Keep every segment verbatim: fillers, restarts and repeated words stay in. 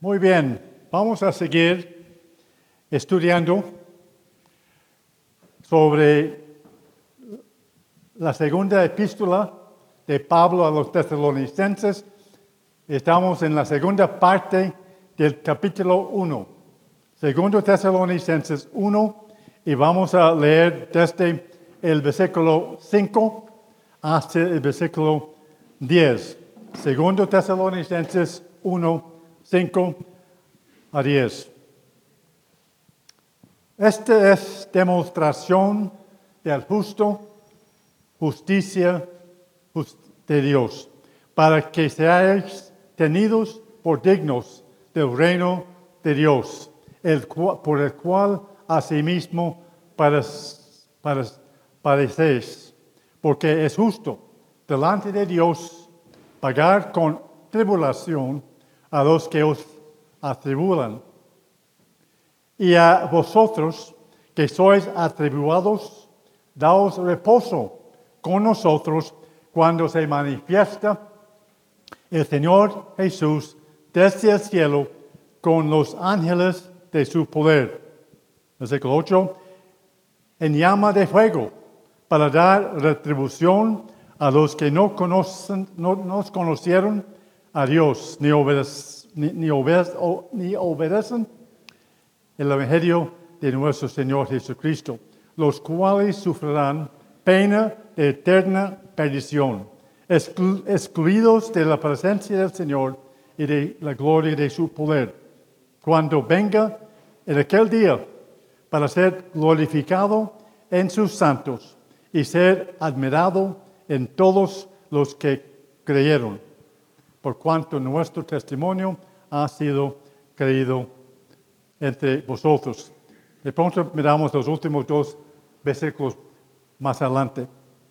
Muy bien, vamos a seguir estudiando sobre la segunda epístola de Pablo a los tesalonicenses. Estamos en la segunda parte del capítulo uno. Segundo Tesalonicenses uno, y vamos a leer desde el versículo cinco hasta el versículo diez. Segundo Tesalonicenses uno, cinco a diez. Esta es demostración del justo, justicia de Dios, para que seáis tenidos por dignos del reino de Dios, el cual, por el cual asimismo padecéis, porque es justo delante de Dios pagar con tribulación a los que os atribulan. Y a vosotros que sois atribulados, daos reposo con nosotros cuando se manifiesta el Señor Jesús desde el cielo con los ángeles de su poder. Versículo ocho. En llama de fuego, para dar retribución a los que no conocen, no nos conocieron a Dios, ni, obedec, ni, ni, obedec, ni obedecen el Evangelio de nuestro Señor Jesucristo, los cuales sufrirán pena de eterna perdición, exclu, excluidos de la presencia del Señor y de la gloria de su poder, cuando venga en aquel día para ser glorificado en sus santos y ser admirado en todos los que creyeron, por cuanto nuestro testimonio ha sido creído entre vosotros. De pronto miramos los últimos dos versículos más adelante.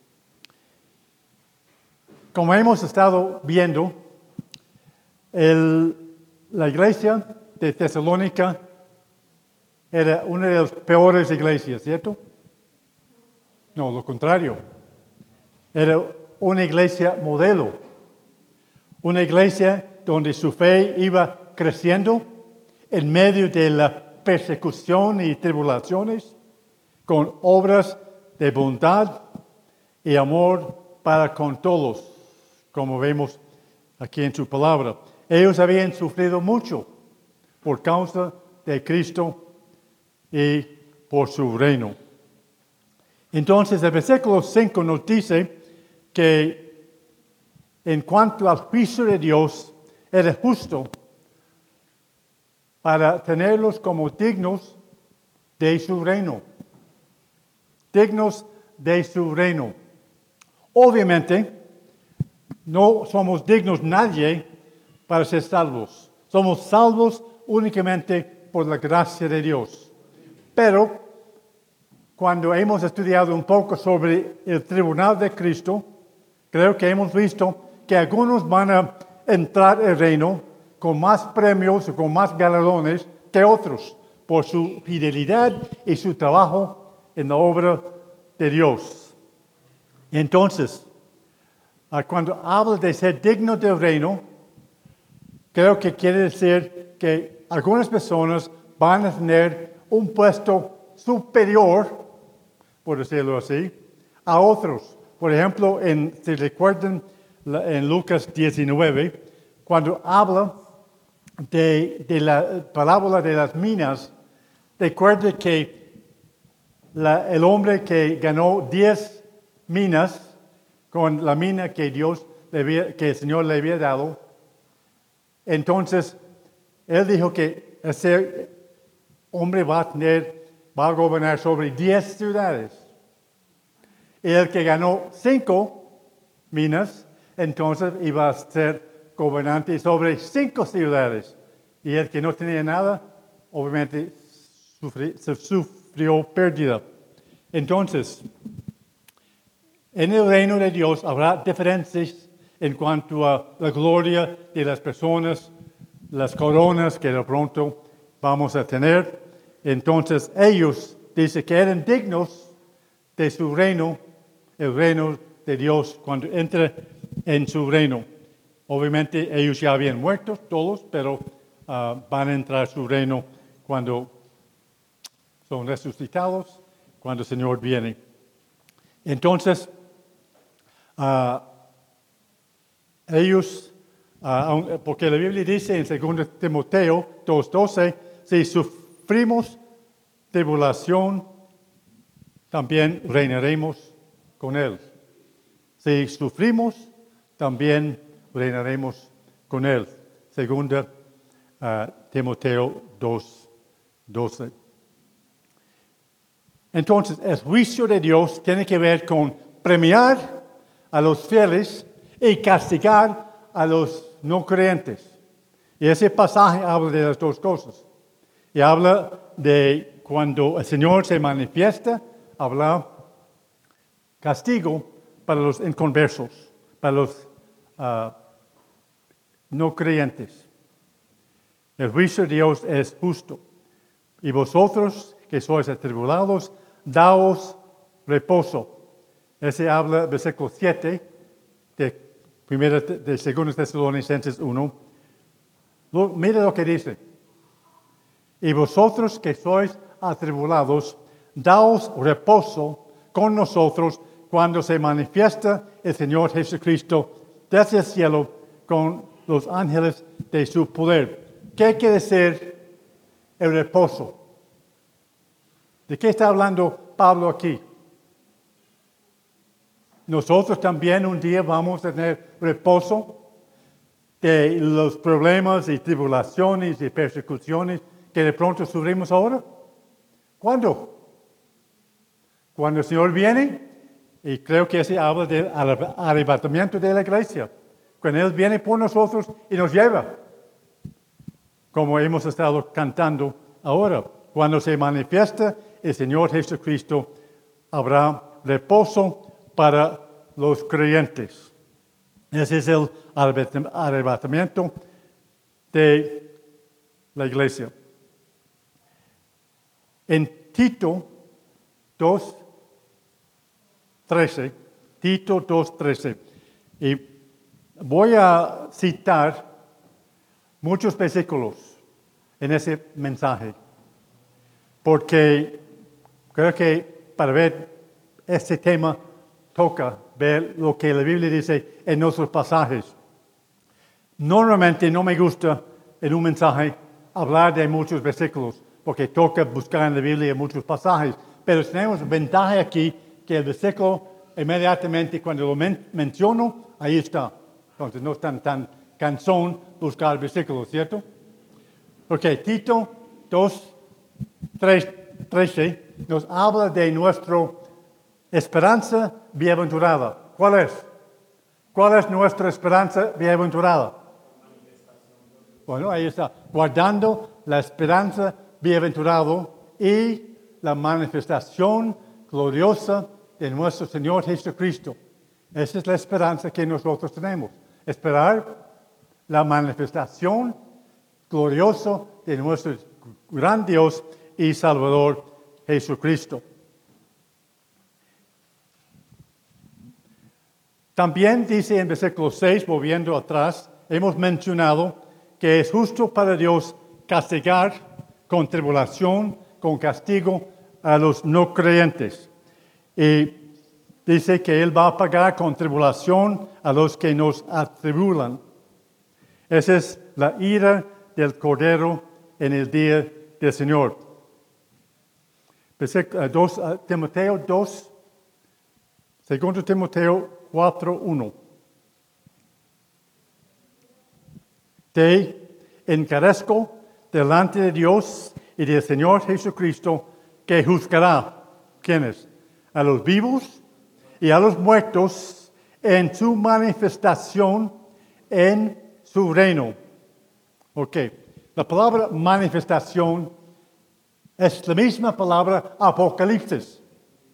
Como hemos estado viendo, el, la iglesia de Tesalónica era una de las peores iglesias, ¿cierto? No, lo contrario. Era una iglesia modelo. Una iglesia donde su fe iba creciendo en medio de la persecución y tribulaciones, con obras de bondad y amor para con todos, como vemos aquí en su palabra. Ellos habían sufrido mucho por causa de Cristo y por su reino. Entonces, el versículo cinco nos dice que en cuanto al juicio de Dios, era justo para tenerlos como dignos de su reino. Dignos de su reino. Obviamente, no somos dignos nadie para ser salvos. Somos salvos únicamente por la gracia de Dios. Pero, cuando hemos estudiado un poco sobre el tribunal de Cristo, creo que hemos visto que algunos van a entrar al reino con más premios o con más galardones que otros, por su fidelidad y su trabajo en la obra de Dios. Entonces, cuando habla de ser digno del reino, creo que quiere decir que algunas personas van a tener un puesto superior, por decirlo así, a otros. Por ejemplo, en, si recuerdan en Lucas diecinueve, cuando habla de, de la parábola de las minas, recuerde que la, el hombre que ganó diez minas con la mina que Dios le había, que el Señor le había dado, entonces él dijo que ese hombre va a tener, va a gobernar sobre diez ciudades. Y el que ganó cinco minas, entonces iba a ser gobernante sobre cinco ciudades. Y el que no tenía nada, obviamente sufri, sufrió pérdida. Entonces, en el reino de Dios habrá diferencias en cuanto a la gloria de las personas, las coronas que de pronto vamos a tener. Entonces, ellos dicen que eran dignos de su reino, el reino de Dios, cuando entre en su reino. Obviamente ellos ya habían muerto todos, pero uh, van a entrar a su reino cuando son resucitados, cuando el Señor viene. Entonces, uh, ellos, uh, porque la Biblia dice en segundo Timoteo dos doce, si sufrimos tribulación, también reinaremos con Él. Si sufrimos, también reinaremos con Él. Segunda uh, Timoteo dos doce. Entonces, el juicio de Dios tiene que ver con premiar a los fieles y castigar a los no creyentes. Y ese pasaje habla de las dos cosas. Y habla de cuando el Señor se manifiesta, habla castigo para los inconversos, para los uh, no creyentes. El juicio de Dios es justo. Y vosotros que sois atribulados, daos reposo. Ese habla, versículo siete, de, primera, de segundo Tesalonicenses uno. Lo, mira lo que dice. Y vosotros que sois atribulados, daos reposo con nosotros cuando se manifiesta el Señor Jesucristo desde el cielo con los ángeles de su poder. ¿Qué quiere decir el reposo? ¿De qué está hablando Pablo aquí? Nosotros también un día vamos a tener reposo de los problemas y tribulaciones y persecuciones que de pronto sufrimos ahora. ¿Cuándo? Cuando el Señor viene, y creo que ese habla del arrebatamiento de la iglesia. Cuando Él viene por nosotros y nos lleva, como hemos estado cantando ahora. Cuando se manifiesta el Señor Jesucristo, habrá reposo para los creyentes. Ese es el arrebatamiento de la iglesia. En Tito dos trece, Tito dos trece, y voy a citar muchos versículos en ese mensaje, porque creo que para ver este tema toca ver lo que la Biblia dice en nuestros pasajes. Normalmente no me gusta en un mensaje hablar de muchos versículos, porque toca buscar en la Biblia muchos pasajes, pero tenemos ventaja aquí que el versículo inmediatamente cuando lo men- menciono, ahí está. Entonces no es tan, tan cansón buscar versículos, ¿cierto? Ok, Tito dos trece nos habla de nuestra esperanza bienaventurada. ¿Cuál es? ¿Cuál es nuestra esperanza bienaventurada? Bueno, ahí está. Guardando la esperanza bienaventurada y la manifestación gloriosa de nuestro Señor Jesucristo. Esa es la esperanza que nosotros tenemos. Esperar la manifestación gloriosa de nuestro gran Dios y Salvador Jesucristo. También dice en versículo seis, volviendo atrás, hemos mencionado que es justo para Dios castigar con tribulación, con castigo a los no creyentes. Y dice que Él va a pagar con tribulación a los que nos atribulan. Esa es la ira del Cordero en el día del Señor. Timoteo dos, segundo Timoteo cuatro uno. Te encarezco delante de Dios y del Señor Jesucristo, que juzgará, ¿quiénes? A los vivos y a los muertos en su manifestación en su reino. Ok, la palabra manifestación es la misma palabra Apocalipsis.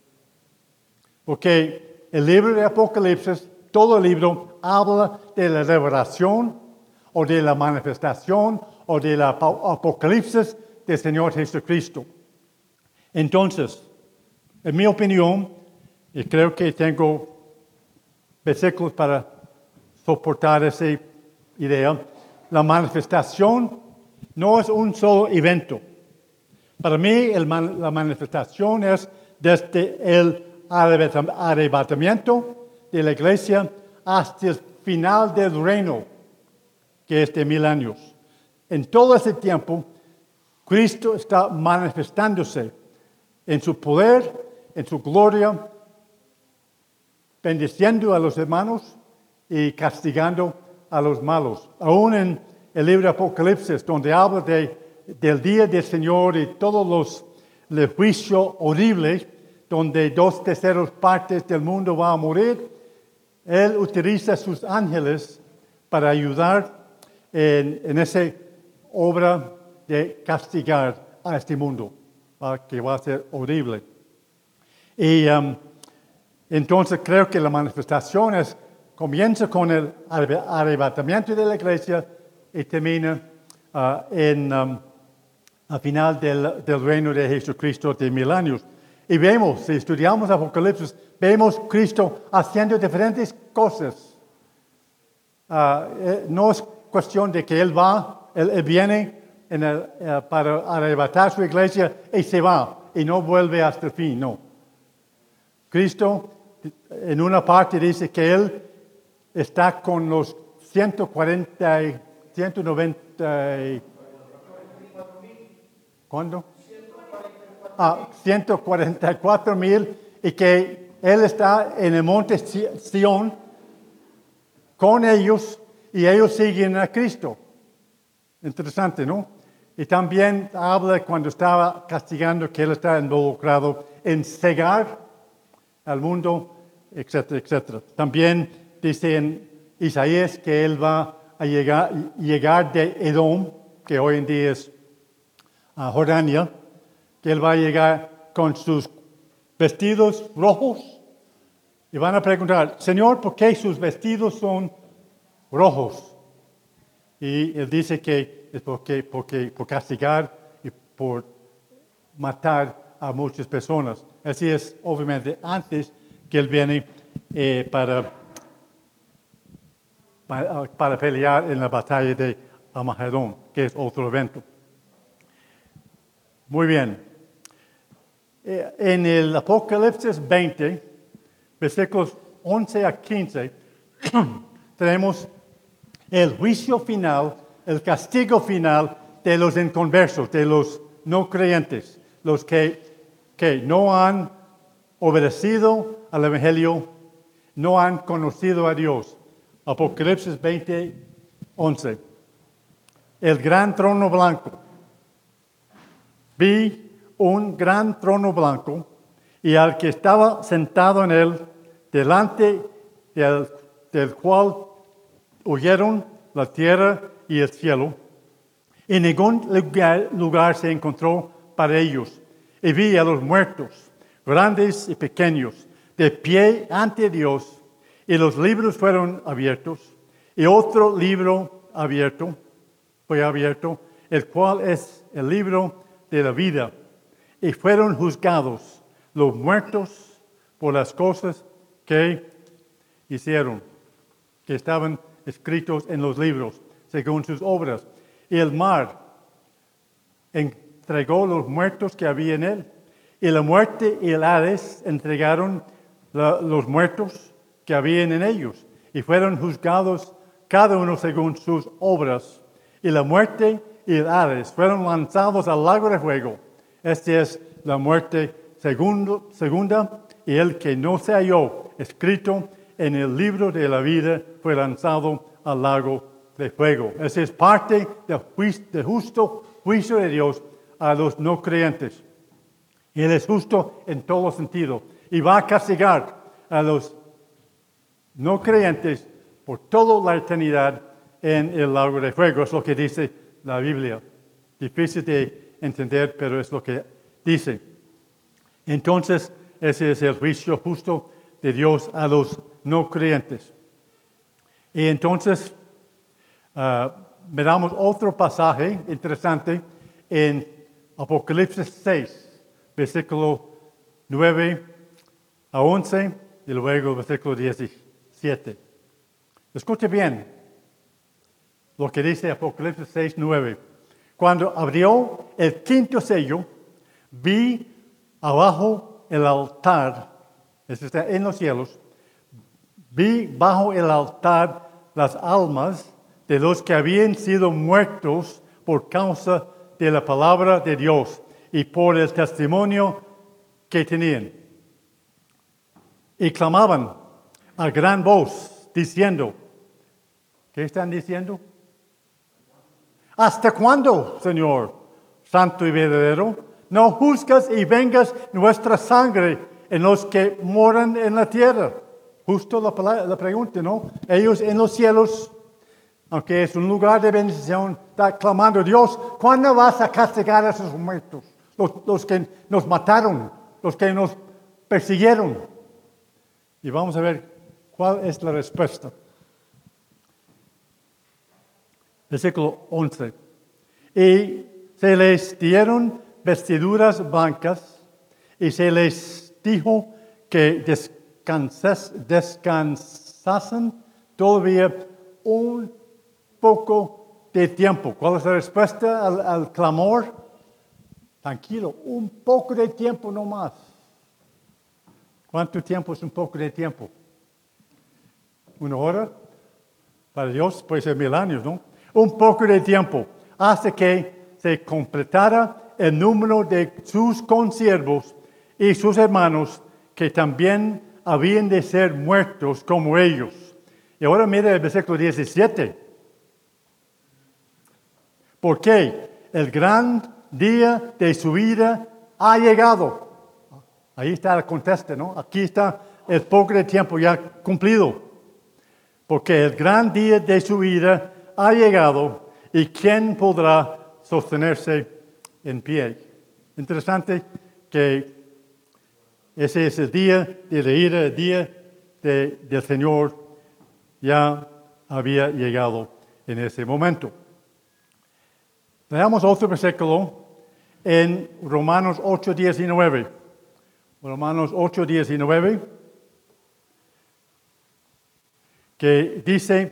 Porque el libro de Apocalipsis, todo el libro, habla de la revelación o de la manifestación o de la Apocalipsis del Señor Jesucristo. Entonces, en mi opinión, y creo que tengo versículos para soportar esa idea, la manifestación No es un solo evento. Para mí, el man- la manifestación es desde el arrebata- arrebatamiento de la iglesia hasta el final del reino, que es de mil años. En todo ese tiempo, Cristo está manifestándose en su poder, en su gloria, bendiciendo a los hermanos y castigando a los malos. Aún en el libro de Apocalipsis, donde habla de, del día del Señor y todos los el juicio horrible, donde dos terceras partes del mundo va a morir, Él utiliza sus ángeles para ayudar en, en esa obra de castigar a este mundo, ¿va? Que va a ser horrible. Y um, entonces creo que la manifestación es, comienza con el arre- arrebatamiento de la iglesia y termina uh, en, um, al final del, del reino de Jesucristo de mil años. Y vemos, si estudiamos Apocalipsis, vemos Cristo haciendo diferentes cosas. Uh, eh, no es cuestión de que Él va, Él, él viene en el, eh, para arrebatar su iglesia y se va y no vuelve hasta el fin, no. Cristo en una parte dice que Él está con los ciento cuarenta, y ciento noventa, y- ¿cuándo? Ah, ciento cuarenta y cuatro mil y que Él está en el monte Sión con ellos y ellos siguen a Cristo. Interesante, ¿no? Y también habla cuando estaba castigando que Él está involucrado en cegar al mundo, etcétera, etcétera. También dice en Isaías que Él va a llegar, llegar de Edom, que hoy en día es uh, Jordania, que Él va a llegar con sus vestidos rojos. Y van a preguntar, Señor, ¿por qué sus vestidos son rojos? Y Él dice que es porque, porque, por castigar y por matar a muchas personas. Así es, obviamente, antes que Él viene eh, para, para, para pelear en la batalla de Armagedón, que es otro evento. Muy bien. Eh, en el Apocalipsis veinte, versículos once a quince, tenemos el juicio final, el castigo final de los inconversos, de los no creyentes, los que, que no han obedecido al Evangelio, no han conocido a Dios. Apocalipsis veinte, once. El gran trono blanco. Vi un gran trono blanco y al que estaba sentado en él, delante del, del cual huyeron la tierra y el cielo. En ningún lugar, lugar se encontró para ellos. Y vi a los muertos, grandes y pequeños, de pie ante Dios, y los libros fueron abiertos, y otro libro abierto fue abierto, el cual es el libro de la vida. Y fueron juzgados los muertos por las cosas que hicieron, que estaban escritos en los libros, según sus obras. Y el mar entregó los muertos que había en él. Y la muerte y el Hades entregaron la, los muertos que habían en ellos. Y fueron juzgados cada uno según sus obras. Y la muerte y el Hades fueron lanzados al lago de fuego. Esta es la muerte segundo, segunda. Y el que no se halló escrito en el libro de la vida fue lanzado al lago de fuego. Esa es parte del, juicio, del justo juicio de Dios a los no creyentes. Él es justo en todo sentido y va a castigar a los no creyentes por toda la eternidad en el lago de fuego. Es lo que dice la Biblia. Difícil de entender, pero es lo que dice. Entonces, ese es el juicio justo de Dios a los no creyentes. Y entonces, uh, miramos otro pasaje interesante en Apocalipsis seis, versículo nueve a once, y luego versículo diecisiete. Escuche bien lo que dice Apocalipsis seis, nueve. Cuando abrió el quinto sello, vi abajo el altar, eso está en los cielos, vi bajo el altar las almas de los que habían sido muertos por causa de la palabra de Dios y por el testimonio que tenían. Y clamaban a gran voz, diciendo, ¿qué están diciendo? ¿Hasta cuándo, Señor, santo y verdadero, no juzgas y vengas nuestra sangre en los que moran en la tierra? Justo la, la pregunta, ¿no? Ellos en los cielos, aunque es un lugar de bendición, están clamando, Dios, ¿cuándo vas a castigar a esos muertos? Los, los que nos mataron, los que nos persiguieron. Y vamos a ver cuál es la respuesta. Versículo once. Y se les dieron vestiduras blancas y se les dijo que descansas, descansasen todavía un poco de tiempo. ¿Cuál es la respuesta al, al clamor? Tranquilo, un poco de tiempo no más. ¿Cuánto tiempo es un poco de tiempo? ¿Una hora? Para Dios puede ser mil años, ¿no? Un poco de tiempo, hasta que se completara el número de sus consiervos y sus hermanos, que también habían de ser muertos como ellos. Y ahora mira el versículo diecisiete. Porque el gran día de su vida ha llegado. Ahí está el conteste, ¿no? Aquí está el poco de tiempo ya cumplido. Porque el gran día de su vida ha llegado y ¿quién podrá sostenerse en pie? Interesante que ese es el día de la ira, el día de, del Señor ya había llegado en ese momento. Veamos otro versículo en Romanos ocho, diecinueve. Romanos ocho, diecinueve, que dice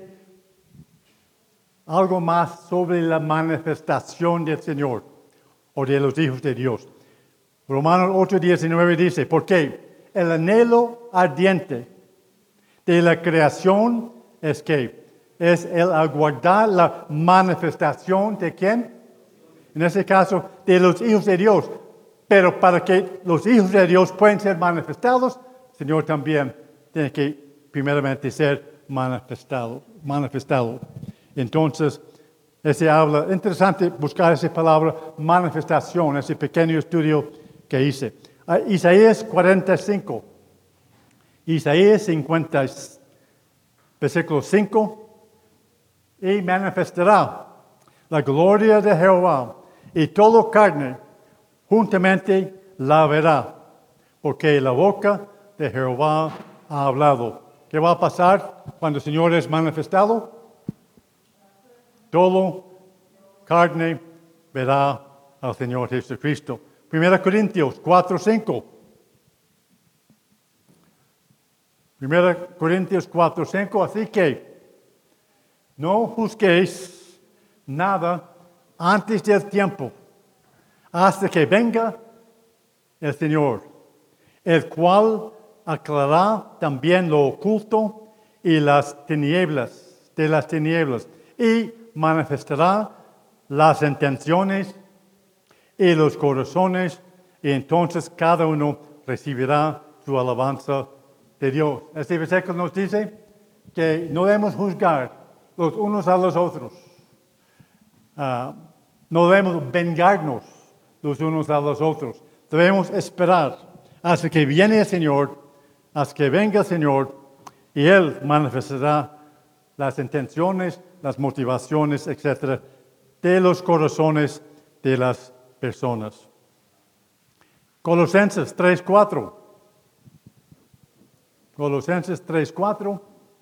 algo más sobre la manifestación del Señor o de los hijos de Dios. Romanos ocho, diecinueve dice, porque el anhelo ardiente de la creación es que es el aguardar la manifestación de ¿quién? En este caso, de los hijos de Dios. Pero para que los hijos de Dios puedan ser manifestados, el Señor también tiene que primeramente ser manifestado. manifestado. Entonces, ese habla, interesante buscar esa palabra manifestación, ese pequeño estudio que hice. Uh, Isaías cuarenta y cinco. Isaías cincuenta, versículo cinco. Y manifestará la gloria de Jehová, y todo carne juntamente la verá, porque la boca de Jehová ha hablado. ¿Qué va a pasar cuando el Señor es manifestado? Todo carne verá al Señor Jesucristo. Primera Corintios cuatro, cinco. Primera Corintios cuatro, cinco. Así que no juzguéis nada antes del tiempo, hasta que venga el Señor, el cual aclarará también lo oculto y las tinieblas de las tinieblas, y manifestará las intenciones y los corazones, y entonces cada uno recibirá su alabanza de Dios. Este versículo nos dice que no debemos juzgar los unos a los otros. Uh, no debemos vengarnos los unos a los otros. Debemos esperar hasta que viene el Señor, hasta que venga el Señor, y Él manifestará las intenciones, las motivaciones, etcétera, de los corazones de las personas. Colosenses tres, cuatro. Colosenses tres, cuatro.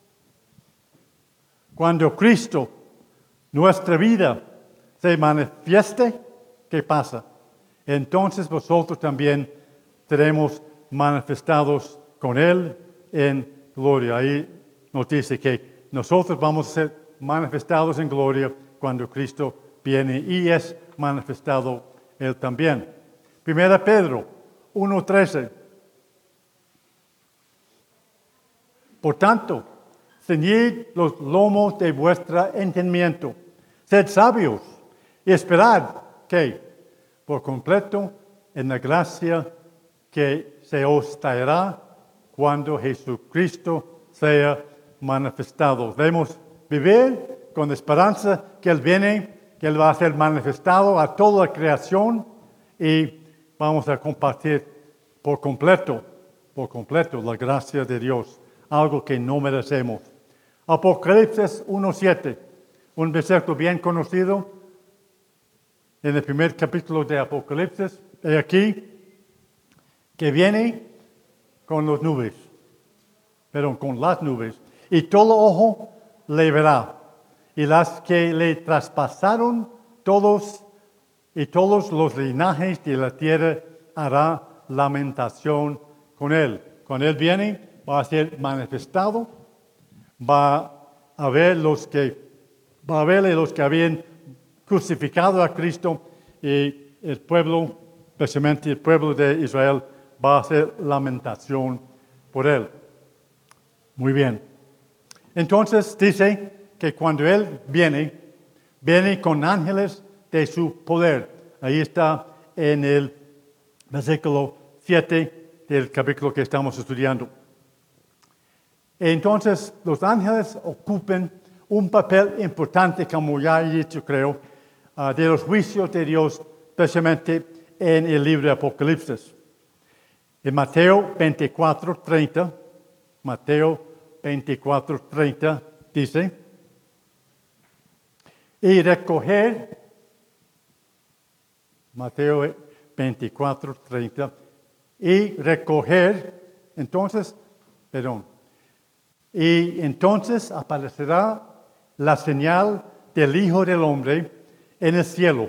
Cuando Cristo, nuestra vida, se manifieste, ¿qué pasa? Entonces vosotros también seremos manifestados con Él en gloria. Ahí nos dice que nosotros vamos a ser manifestados en gloria cuando Cristo viene, y es manifestado Él también. Primera Pedro uno trece. Por tanto, ceñid los lomos de vuestro entendimiento. Sed sabios y esperad que, por completo, en la gracia que se os traerá cuando Jesucristo sea manifestado. Debemos vivir con esperanza que Él viene, que Él va a ser manifestado a toda la creación y vamos a compartir por completo, por completo la gracia de Dios, algo que no merecemos. Apocalipsis uno siete, un versículo bien conocido en el primer capítulo de Apocalipsis. He aquí que viene con las nubes, pero con las nubes, y todo ojo le verá, y las que le traspasaron todos y todos los linajes de la tierra hará lamentación con él. Cuando él viene, va a ser manifestado, va a ver los que, va a verle los que habían crucificado a Cristo, y el pueblo, especialmente el pueblo de Israel, va a hacer lamentación por él. Muy bien. Entonces dice que cuando Él viene, viene con ángeles de su poder. Ahí está en el versículo siete del capítulo que estamos estudiando. Entonces los ángeles ocupan un papel importante, como ya he dicho, creo, uh, de los juicios de Dios, especialmente en el libro de Apocalipsis. En Mateo veinticuatro treinta, Mateo veinticuatro treinta dice, y recoger, Mateo veinticuatro treinta, y recoger, entonces, perdón, y entonces aparecerá la señal del Hijo del Hombre en el cielo.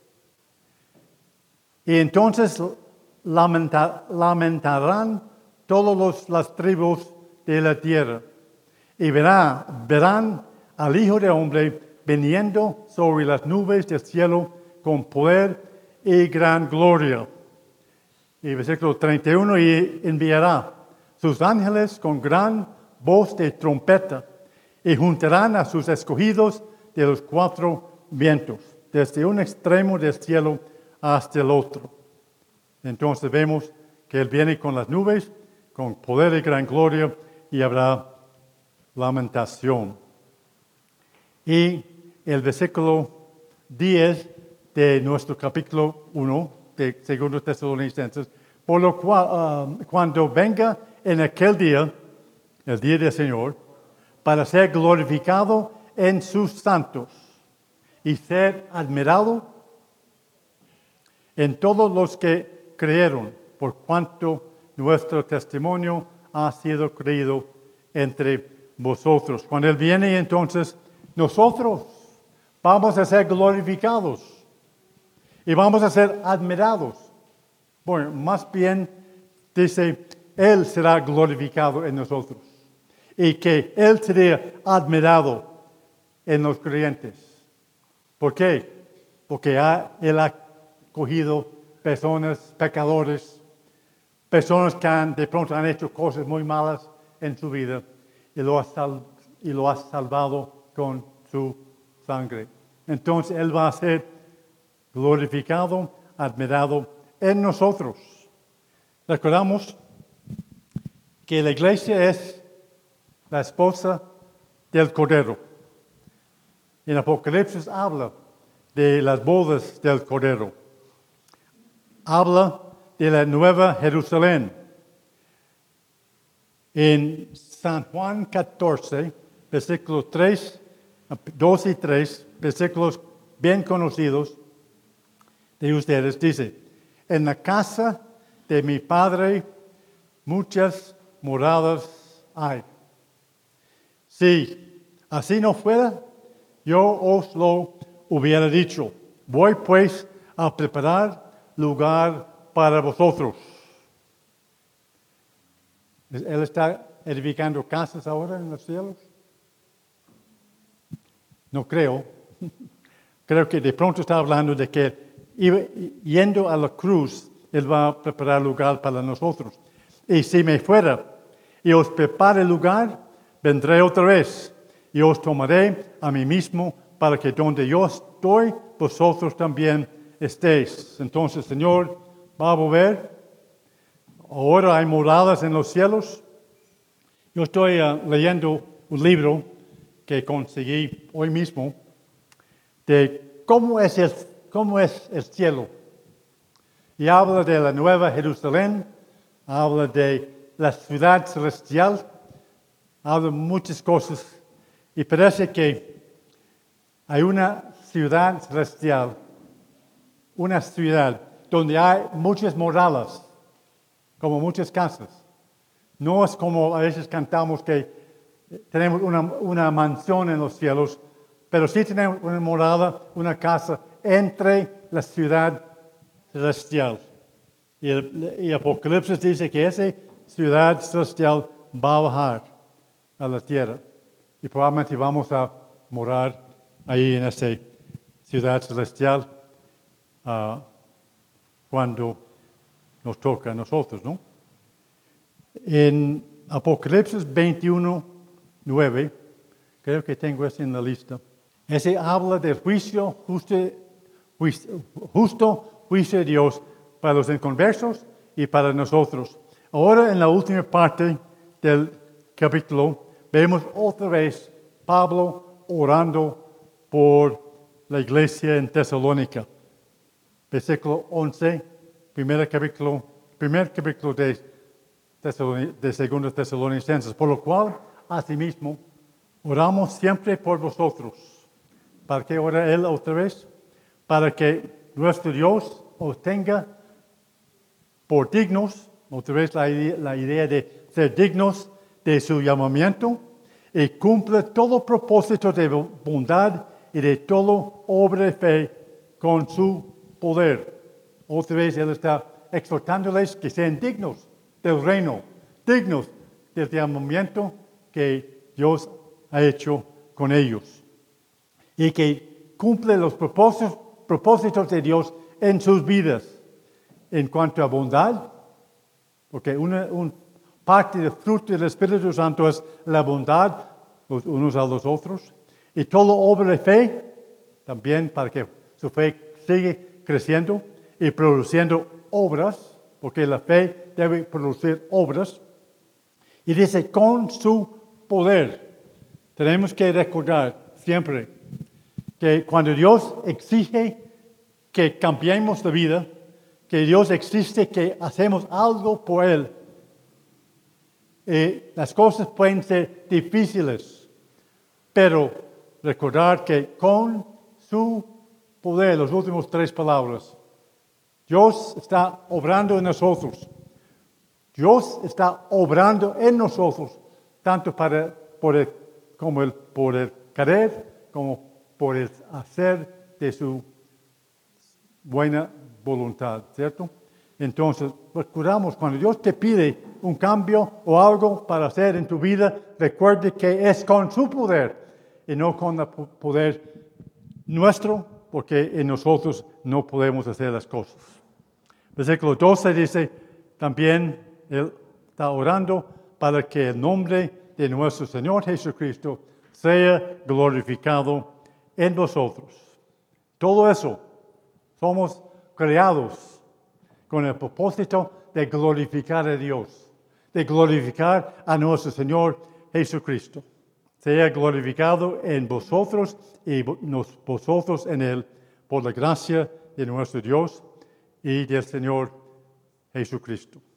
Y entonces Lamenta, lamentarán todas las tribus de la tierra y verá, verán al Hijo del Hombre viniendo sobre las nubes del cielo con poder y gran gloria. Y versículo treinta y uno, y enviará sus ángeles con gran voz de trompeta y juntarán a sus escogidos de los cuatro vientos, desde un extremo del cielo hasta el otro. Entonces vemos que Él viene con las nubes, con poder y gran gloria, y habrá lamentación. Y el versículo diez de nuestro capítulo uno de segundo Tesalonicenses, por lo cual, uh, cuando venga en aquel día, el día del Señor, para ser glorificado en sus santos y ser admirado en todos los que creyeron, por cuanto nuestro testimonio ha sido creído entre vosotros. Cuando Él viene, entonces, nosotros vamos a ser glorificados y vamos a ser admirados. Bueno, más bien dice, Él será glorificado en nosotros y que Él sería admirado en los creyentes. ¿Por qué? Porque ha, Él ha cogido personas, pecadores, personas que han, de pronto han hecho cosas muy malas en su vida y lo ha, sal, y lo ha salvado con su sangre. Entonces Él va a ser glorificado, admirado en nosotros. Recordamos que la iglesia es la esposa del Cordero. En Apocalipsis habla de las bodas del Cordero. Habla de la Nueva Jerusalén. En San Juan catorce, versículos tres, dos y tres, versículos bien conocidos de ustedes, dice, en la casa de mi Padre muchas moradas hay. Si así no fuera, yo os lo hubiera dicho. Voy pues a preparar lugar para vosotros. Él está edificando casas ahora en los cielos. No creo. creo que de pronto está hablando de que iba, yendo a la cruz, Él va a preparar lugar para nosotros. Y si me fuera y os prepare lugar, vendré otra vez y os tomaré a mí mismo para que donde yo estoy, vosotros también estéis. Entonces, Señor va a volver. Ahora hay moradas en los cielos. Yo estoy uh, leyendo un libro que conseguí hoy mismo de cómo es el, cómo es el cielo. Y habla de la Nueva Jerusalén, habla de la ciudad celestial, habla de muchas cosas. Y parece que hay una ciudad celestial, una ciudad donde hay muchas moradas, como muchas casas. No es como a veces cantamos que tenemos una, una mansión en los cielos, pero sí tenemos una morada, una casa entre la ciudad celestial. Y el y Apocalipsis dice que esa ciudad celestial va a bajar a la tierra. Y probablemente vamos a morar ahí en esa ciudad celestial uh, cuando nos toca a nosotros, ¿no? En Apocalipsis veintiuno, nueve, creo que tengo eso en la lista, ese habla del juicio, justo, juicio, justo juicio de Dios para los inconversos y para nosotros. Ahora en la última parte del capítulo vemos otra vez Pablo orando por la iglesia en Tesalónica. Versículo once, primer capítulo, primer capítulo de de Segundo Tesalonicenses, por lo cual, asimismo, oramos siempre por vosotros. ¿Para qué ora Él otra vez? Para que nuestro Dios os tenga por dignos, otra vez la idea, la idea de ser dignos de su llamamiento, y cumpla todo propósito de bondad y de todo obra de fe con su poder. Otra vez Él está exhortándoles que sean dignos del reino, dignos del llamamiento que Dios ha hecho con ellos. Y que cumple los propósitos, propósitos de Dios en sus vidas. En cuanto a bondad, porque una, una parte del fruto del Espíritu Santo es la bondad los unos a los otros. Y toda obra de fe, también para que su fe siga creciendo y produciendo obras, porque la fe debe producir obras. Y dice, con su poder. Tenemos que recordar siempre que cuando Dios exige que cambiemos de vida, que Dios exige que hacemos algo por Él, eh, las cosas pueden ser difíciles, pero recordar que con su poder, las últimas tres palabras, Dios está obrando en nosotros. Dios está obrando en nosotros, tanto para, por el, como el, por el querer, como por el hacer de su buena voluntad, ¿cierto? Entonces, recordamos, cuando Dios te pide un cambio o algo para hacer en tu vida, recuerde que es con su poder y no con el poder nuestro, porque en nosotros no podemos hacer las cosas. Versículo doce dice, también Él está orando para que el nombre de nuestro Señor Jesucristo sea glorificado en vosotros. Todo eso, somos creados con el propósito de glorificar a Dios, de glorificar a nuestro Señor Jesucristo. Sea glorificado en vosotros y vosotros en Él, por la gracia de nuestro Dios y del Señor Jesucristo.